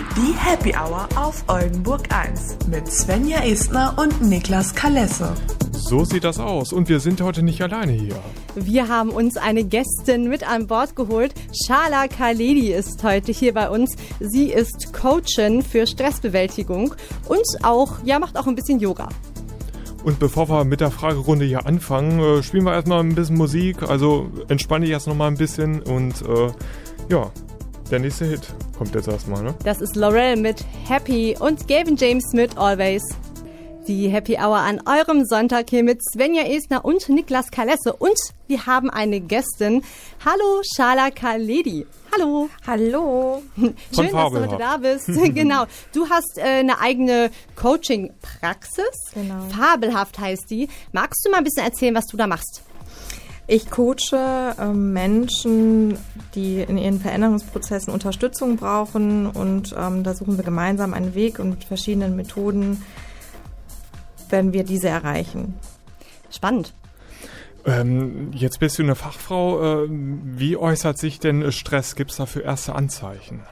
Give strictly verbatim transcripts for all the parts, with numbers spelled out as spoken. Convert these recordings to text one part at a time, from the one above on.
Die Happy Hour auf Oldenburg eins mit Svenja Estner und Niklas Kalesse. So sieht das aus und wir sind heute nicht alleine hier. Wir haben uns eine Gästin mit an Bord geholt. Shala Khaledi ist heute hier bei uns. Sie ist Coachin für Stressbewältigung und auch, ja, macht auch ein bisschen Yoga. Und bevor wir mit der Fragerunde hier anfangen, äh, spielen wir erstmal ein bisschen Musik. Also entspanne dich erst nochmal ein bisschen und äh, ja, der nächste Hit kommt jetzt erstmal, ne? Das ist Laurel mit Happy und Gavin James mit Always. Die Happy Hour an eurem Sonntag hier mit Svenja Estner und Niklas Kalesse. Und wir haben eine Gästin. Hallo, Shala Khaledi. Hallo. Hallo. Schön, dass du heute da bist. Genau. Du hast äh, eine eigene Coaching-Praxis. Genau. Fabelhaft heißt die. Magst du mal ein bisschen erzählen, was du da machst? Ich coache äh, Menschen, die in ihren Veränderungsprozessen Unterstützung brauchen. Und ähm, da suchen wir gemeinsam einen Weg und mit verschiedenen Methoden werden wir diese erreichen. Spannend. Ähm, jetzt bist du eine Fachfrau. Äh, wie äußert sich denn Stress? Gibt es dafür erste Anzeichen?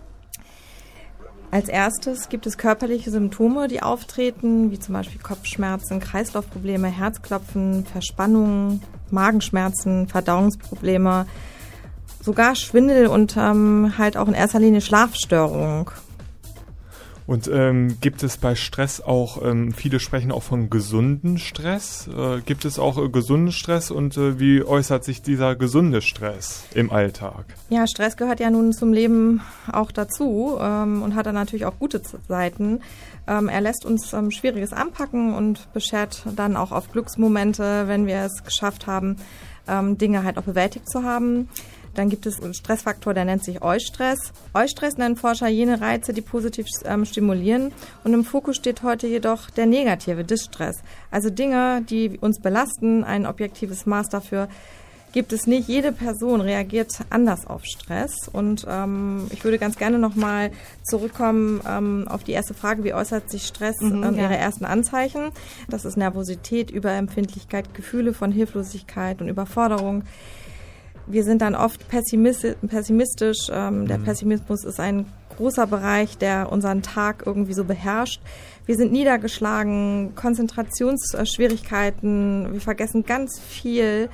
Als erstes gibt es körperliche Symptome, die auftreten, wie zum Beispiel Kopfschmerzen, Kreislaufprobleme, Herzklopfen, Verspannungen, Magenschmerzen, Verdauungsprobleme, sogar Schwindel und ähm, halt auch in erster Linie Schlafstörung. Und ähm, gibt es bei Stress auch, ähm, viele sprechen auch von gesunden Stress. Äh, gibt es auch äh, gesunden Stress und äh, wie äußert sich dieser gesunde Stress im Alltag? Ja, Stress gehört ja nun zum Leben auch dazu ähm, und hat dann natürlich auch gute Seiten. Ähm, er lässt uns ähm, Schwieriges anpacken und beschert dann auch oft Glücksmomente, wenn wir es geschafft haben, ähm, Dinge halt auch bewältigt zu haben. Dann gibt es einen Stressfaktor, der nennt sich Eustress. Eustress nennen Forscher jene Reize, die positiv ähm, stimulieren. Und im Fokus steht heute jedoch der negative Distress. Also Dinge, die uns belasten, ein objektives Maß dafür gibt es nicht. Jede Person reagiert anders auf Stress. Und ähm, ich würde ganz gerne nochmal zurückkommen ähm, auf die erste Frage, wie äußert sich Stress Mhm, und ja. ihre ersten Anzeichen. Das ist Nervosität, Überempfindlichkeit, Gefühle von Hilflosigkeit und Überforderung. Wir sind dann oft pessimistisch. Ähm, der Pessimismus ist ein großer Bereich, der unseren Tag irgendwie so beherrscht. Wir sind niedergeschlagen, Konzentrationsschwierigkeiten, wir vergessen ganz viel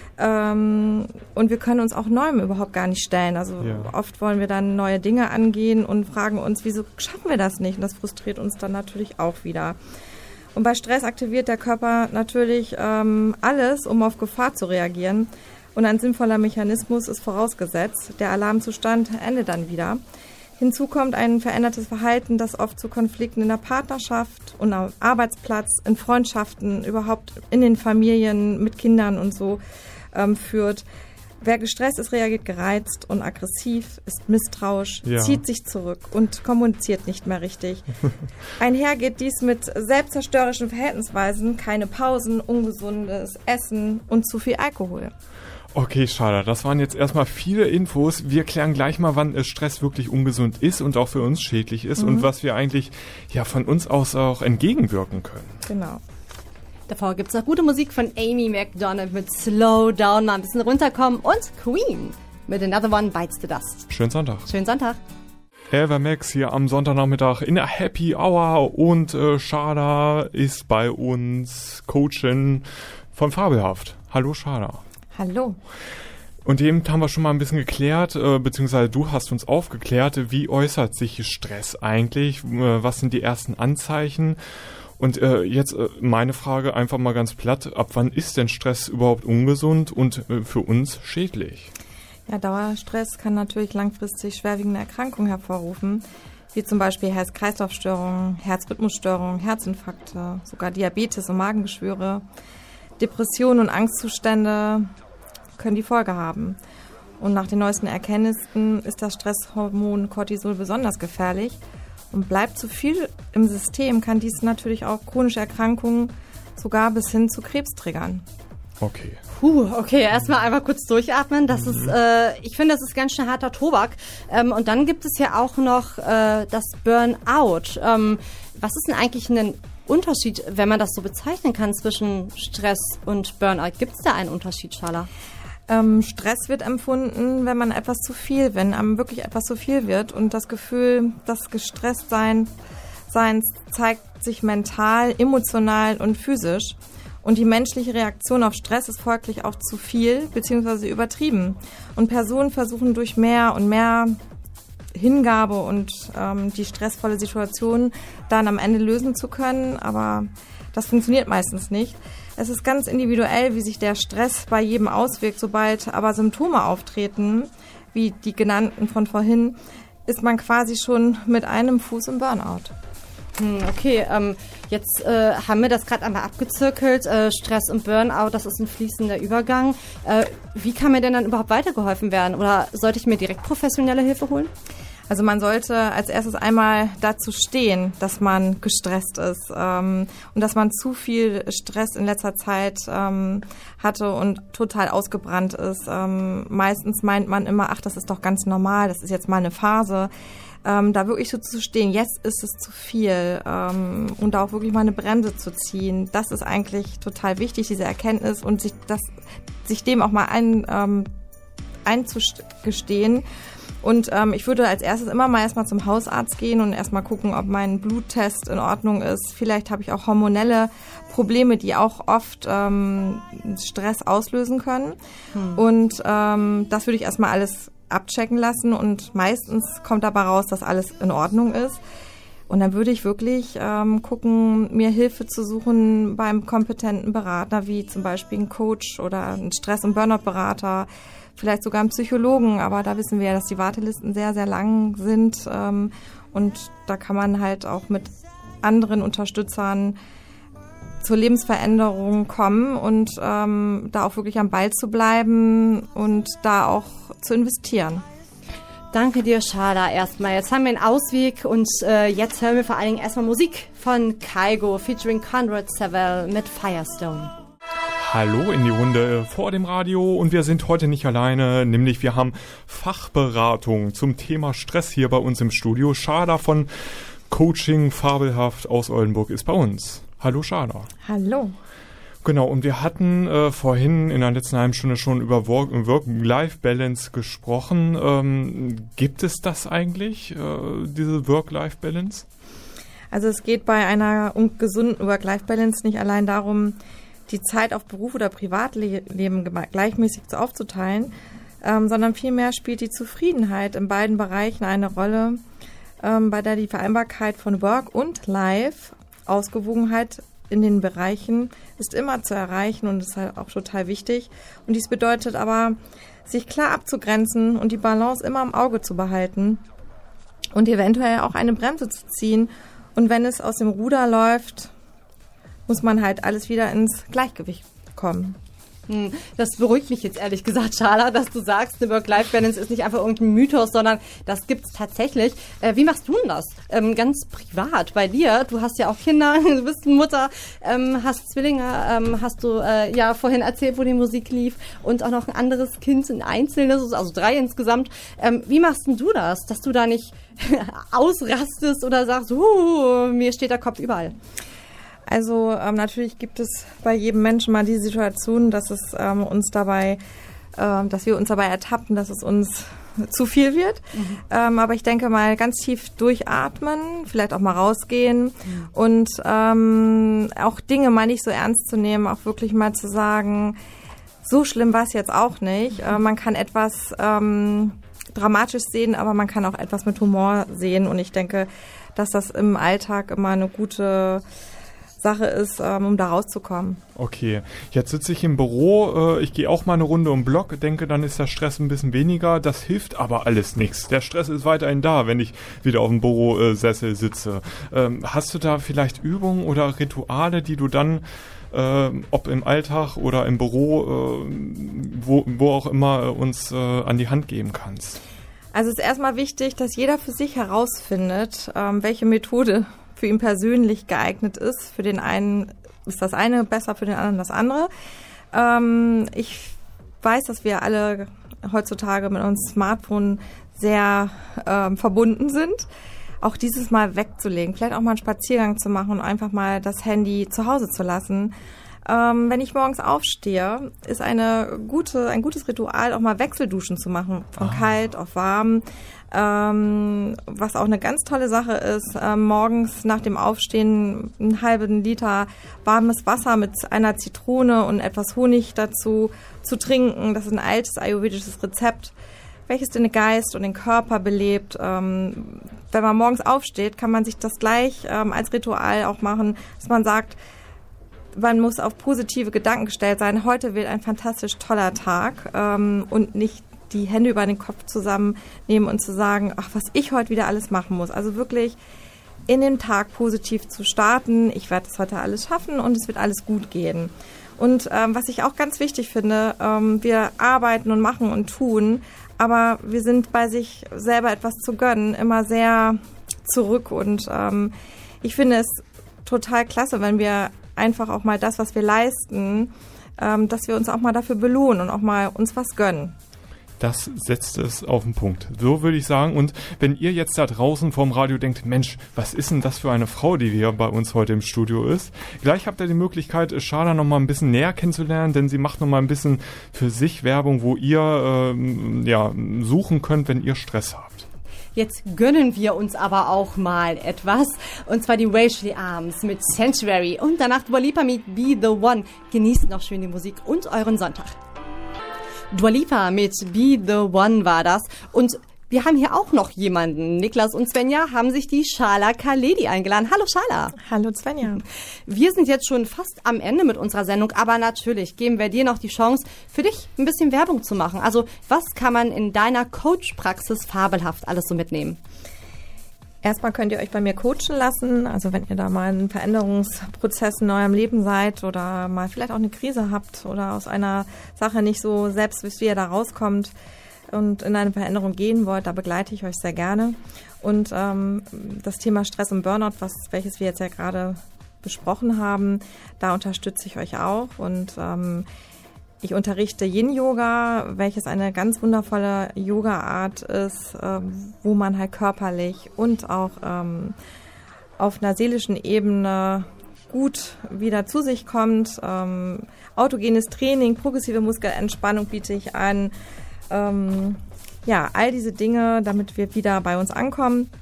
ähm, und wir können uns auch Neuem überhaupt gar nicht stellen. Also Ja. oft wollen wir dann neue Dinge angehen und fragen uns, wieso schaffen wir das nicht? Und das frustriert uns dann natürlich auch wieder. Und bei Stress aktiviert der Körper natürlich ähm, alles, um auf Gefahr zu reagieren. Und ein sinnvoller Mechanismus ist vorausgesetzt. Der Alarmzustand endet dann wieder. Hinzu kommt ein verändertes Verhalten, das oft zu Konflikten in der Partnerschaft und am Arbeitsplatz, in Freundschaften, überhaupt in den Familien, mit Kindern und so ähm, führt. Wer gestresst ist, reagiert gereizt und aggressiv, ist misstrauisch, Ja. zieht sich zurück und kommuniziert nicht mehr richtig. Einher geht dies mit selbstzerstörerischen Verhaltensweisen, keine Pausen, ungesundes Essen und zu viel Alkohol. Okay, schade. Das waren jetzt erstmal viele Infos. Wir klären gleich mal, wann äh, Stress wirklich ungesund ist und auch für uns schädlich ist Mhm. und was wir eigentlich ja von uns aus auch entgegenwirken können. Genau. Davor gibt es noch gute Musik von Amy Macdonald mit Slow Down, mal ein bisschen runterkommen und Queen mit Another One Bites the Dust. Schönen Sonntag. Schönen Sonntag. Eva Max hier am Sonntagnachmittag in der Happy Hour und äh, Shala ist bei uns Coachin von Fabelhaft. Hallo Shala. Hallo. Und eben haben wir schon mal ein bisschen geklärt, äh, beziehungsweise du hast uns aufgeklärt, wie äußert sich Stress eigentlich, äh, was sind die ersten Anzeichen und äh, jetzt äh, meine Frage einfach mal ganz platt, ab wann ist denn Stress überhaupt ungesund und äh, für uns schädlich? Ja, Dauerstress kann natürlich langfristig schwerwiegende Erkrankungen hervorrufen, wie zum Beispiel Herz-Kreislauf-Störungen, Herzrhythmusstörungen, Herzinfarkte, sogar Diabetes und Magengeschwüre, Depressionen und Angstzustände können die Folge haben. Und nach den neuesten Erkenntnissen ist das Stresshormon Cortisol besonders gefährlich. Und bleibt zu viel im System, kann dies natürlich auch chronische Erkrankungen sogar bis hin zu Krebs triggern. Okay. Puh, okay, erstmal einmal kurz durchatmen. Das ist, äh, ich finde, das ist ganz schön harter Tobak. Ähm, und dann gibt es ja auch noch äh, das Burnout. Ähm, was ist denn eigentlich ein Unterschied, wenn man das so bezeichnen kann, zwischen Stress und Burnout? Gibt es da einen Unterschied, Shala? Ähm, Stress wird empfunden, wenn man etwas zu viel, wenn einem wirklich etwas zu viel wird. Und das Gefühl, das Gestresstsein Seins zeigt sich mental, emotional und physisch. Und die menschliche Reaktion auf Stress ist folglich auch zu viel bzw. übertrieben. Und Personen versuchen durch mehr und mehr Hingabe und ähm, die stressvolle Situation dann am Ende lösen zu können, aber das funktioniert meistens nicht. Es ist ganz individuell, wie sich der Stress bei jedem auswirkt. Sobald aber Symptome auftreten, wie die genannten von vorhin, ist man quasi schon mit einem Fuß im Burnout. Okay, ähm, jetzt äh, haben wir das gerade einmal abgezirkelt. Äh, Stress und Burnout, das ist ein fließender Übergang. Äh, wie kann mir denn dann überhaupt weitergeholfen werden? Oder sollte ich mir direkt professionelle Hilfe holen? Also man sollte als erstes einmal dazu stehen, dass man gestresst ist ähm, und dass man zu viel Stress in letzter Zeit ähm, hatte und total ausgebrannt ist. Ähm, meistens meint man immer, ach, das ist doch ganz normal, das ist jetzt mal eine Phase. Ähm, da wirklich so zu stehen, jetzt ist es zu viel ähm, und da auch wirklich mal eine Bremse zu ziehen, das ist eigentlich total wichtig, diese Erkenntnis und sich das, sich dem auch mal ein, ähm, einzugestehen. Und ähm, ich würde als erstes immer mal erstmal zum Hausarzt gehen und erstmal gucken, ob mein Bluttest in Ordnung ist. Vielleicht habe ich auch hormonelle Probleme, die auch oft ähm, Stress auslösen können. Hm. Und ähm, das würde ich erstmal alles abchecken lassen und meistens kommt dabei raus, dass alles in Ordnung ist. Und dann würde ich wirklich ähm, gucken, mir Hilfe zu suchen beim kompetenten Berater, wie zum Beispiel ein Coach oder ein Stress- und Burnout-Berater, vielleicht sogar einen Psychologen, aber da wissen wir ja, dass die Wartelisten sehr, sehr lang sind ähm, und da kann man halt auch mit anderen Unterstützern zur Lebensveränderung kommen und ähm, da auch wirklich am Ball zu bleiben und da auch zu investieren. Danke dir, Sharda, erstmal. Jetzt haben wir einen Ausweg und äh, jetzt hören wir vor allen Dingen erstmal Musik von Kygo featuring Conrad Sewell mit Firestone. Hallo in die Runde vor dem Radio und wir sind heute nicht alleine, nämlich wir haben Fachberatung zum Thema Stress hier bei uns im Studio. Sharda von Coaching Fabelhaft aus Oldenburg ist bei uns. Hallo Sharda. Hallo. Genau, und wir hatten äh, vorhin in der letzten halben Stunde schon über Work-Life-Balance gesprochen. Ähm, gibt es das eigentlich, äh, diese Work-Life-Balance? Also es geht bei einer gesunden Work-Life-Balance nicht allein darum, die Zeit auf Beruf oder Privatleben gleichmäßig so aufzuteilen, ähm, sondern vielmehr spielt die Zufriedenheit in beiden Bereichen eine Rolle, ähm, bei der die Vereinbarkeit von Work und Life, Ausgewogenheit in den Bereichen ist immer zu erreichen und ist halt auch total wichtig. Und dies bedeutet aber, sich klar abzugrenzen und die Balance immer im Auge zu behalten und eventuell auch eine Bremse zu ziehen. Und wenn es aus dem Ruder läuft, muss man halt alles wieder ins Gleichgewicht kommen. Das beruhigt mich jetzt ehrlich gesagt, Sharda, dass du sagst, eine Work-Life-Balance ist nicht einfach irgendein Mythos, sondern das gibt's tatsächlich. Äh, wie machst du denn das? Ähm, ganz privat bei dir. Du hast ja auch Kinder, du bist Mutter, ähm, hast Zwillinge, ähm, hast du äh, ja vorhin erzählt, wo die Musik lief und auch noch ein anderes Kind, ein einzelnes, also drei insgesamt. Ähm, wie machst denn du das, dass du da nicht ausrastest oder sagst, uh, mir steht der Kopf überall? Also ähm, natürlich gibt es bei jedem Menschen mal die Situation, dass es ähm, uns dabei, ähm, dass wir uns dabei ertappen, dass es uns zu viel wird. Mhm. Ähm, aber ich denke mal ganz tief durchatmen, vielleicht auch mal rausgehen mhm. und ähm, auch Dinge mal nicht so ernst zu nehmen, auch wirklich mal zu sagen, so schlimm war es jetzt auch nicht. Mhm. Äh, man kann etwas ähm, dramatisch sehen, aber man kann auch etwas mit Humor sehen und ich denke, dass das im Alltag immer eine gute Sache ist, ähm, um da rauszukommen. Okay, jetzt sitze ich im Büro, äh, ich gehe auch mal eine Runde um den Block, denke, dann ist der Stress ein bisschen weniger, das hilft aber alles nichts. Der Stress ist weiterhin da, wenn ich wieder auf dem Bürosessel sitze. Ähm, hast du da vielleicht Übungen oder Rituale, die du dann, äh, ob im Alltag oder im Büro, äh, wo, wo auch immer, äh, uns äh, an die Hand geben kannst? Also es ist erstmal wichtig, dass jeder für sich herausfindet, ähm, welche Methode für ihn persönlich geeignet ist. Für den einen ist das eine besser, für den anderen das andere. Ähm, ich weiß, dass wir alle heutzutage mit unserem Smartphone sehr ähm, verbunden sind. Auch dieses Mal wegzulegen, vielleicht auch mal einen Spaziergang zu machen und einfach mal das Handy zu Hause zu lassen. Ähm, wenn ich morgens aufstehe, ist eine gute, ein gutes Ritual, auch mal Wechselduschen zu machen, von ah. kalt auf warm. Ähm, was auch eine ganz tolle Sache ist, äh, morgens nach dem Aufstehen einen halben Liter warmes Wasser mit einer Zitrone und etwas Honig dazu zu trinken. Das ist ein altes ayurvedisches Rezept, welches den Geist und den Körper belebt. Ähm, wenn man morgens aufsteht, kann man sich das gleich ähm, als Ritual auch machen, dass man sagt, man muss auf positive Gedanken gestellt sein. Heute wird ein fantastisch toller Tag ähm, und nicht die Hände über den Kopf zusammennehmen und zu sagen, ach, was ich heute wieder alles machen muss. Also wirklich in den Tag positiv zu starten. Ich werde das heute alles schaffen und es wird alles gut gehen. Und ähm, was ich auch ganz wichtig finde, ähm, wir arbeiten und machen und tun, aber wir sind bei sich selber etwas zu gönnen immer sehr zurück. Und ähm, ich finde es total klasse, wenn wir einfach auch mal das, was wir leisten, ähm, dass wir uns auch mal dafür belohnen und auch mal uns was gönnen. Das setzt es auf den Punkt. So würde ich sagen. Und wenn ihr jetzt da draußen vorm Radio denkt, Mensch, was ist denn das für eine Frau, die hier bei uns heute im Studio ist? Gleich habt ihr die Möglichkeit, Sharda noch mal ein bisschen näher kennenzulernen, denn sie macht noch mal ein bisschen für sich Werbung, wo ihr ähm, ja, suchen könnt, wenn ihr Stress habt. Jetzt gönnen wir uns aber auch mal etwas, und zwar die Racially Arms mit Sanctuary und danach Dua Lipa mit Be The One. Genießt noch schön die Musik und euren Sonntag. Dua Lipa mit Be The One war das. Und wir haben hier auch noch jemanden. Niklas und Svenja haben sich die Shala Khaledi eingeladen. Hallo Shala. Hallo Svenja. Wir sind jetzt schon fast am Ende mit unserer Sendung, aber natürlich geben wir dir noch die Chance, für dich ein bisschen Werbung zu machen. Also was kann man in deiner Coach-Praxis fabelhaft alles so mitnehmen? Erstmal könnt ihr euch bei mir coachen lassen, also wenn ihr da mal einen Veränderungsprozess in eurem Leben seid oder mal vielleicht auch eine Krise habt oder aus einer Sache nicht so selbst wisst, wie ihr da rauskommt und in eine Veränderung gehen wollt, da begleite ich euch sehr gerne. Und ähm, das Thema Stress und Burnout, was, welches wir jetzt ja gerade besprochen haben, da unterstütze ich euch auch. Und ähm, ich unterrichte Yin-Yoga, welches eine ganz wundervolle Yoga-Art ist, ähm, wo man halt körperlich und auch ähm, auf einer seelischen Ebene gut wieder zu sich kommt. Ähm, autogenes Training, progressive Muskelentspannung biete ich an. Ähm, ja, all diese Dinge, damit wir wieder bei uns ankommen.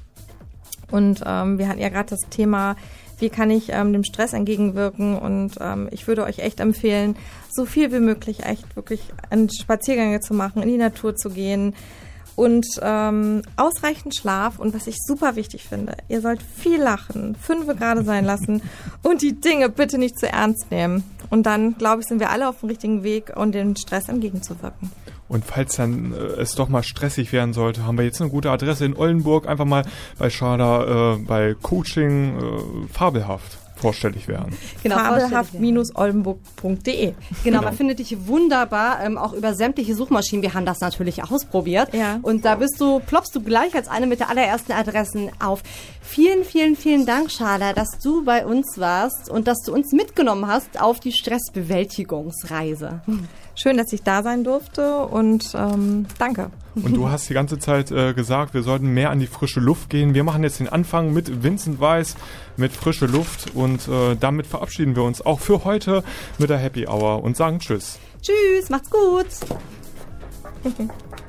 Und ähm, wir hatten ja gerade das Thema, wie kann ich ähm, dem Stress entgegenwirken, und ähm, ich würde euch echt empfehlen, so viel wie möglich echt wirklich Spaziergänge zu machen, in die Natur zu gehen und ähm, ausreichend Schlaf. Und was ich super wichtig finde, ihr sollt viel lachen, fünfe gerade sein lassen und die Dinge bitte nicht zu ernst nehmen. Und dann, glaube ich, sind wir alle auf dem richtigen Weg, um dem Stress entgegenzuwirken. Und falls dann äh, es doch mal stressig werden sollte, haben wir jetzt eine gute Adresse in Oldenburg. Einfach mal bei Sharda, äh, bei Coaching äh, fabelhaft vorstellig werden. Genau, fabelhaft oldenburg punkt de. Genau, genau, man findet dich wunderbar, ähm, auch über sämtliche Suchmaschinen. Wir haben das natürlich ausprobiert. Ja. Und da bist du, ploppst du gleich als eine mit der allerersten Adressen auf. Vielen, vielen, vielen Dank, Sharda, dass du bei uns warst und dass du uns mitgenommen hast auf die Stressbewältigungsreise. Schön, dass ich da sein durfte, und ähm, danke. Und du hast die ganze Zeit äh, gesagt, wir sollten mehr an die frische Luft gehen. Wir machen jetzt den Anfang mit Vincent Weiss, mit frische Luft, und äh, damit verabschieden wir uns auch für heute mit der Happy Hour und sagen Tschüss. Tschüss, macht's gut. Okay.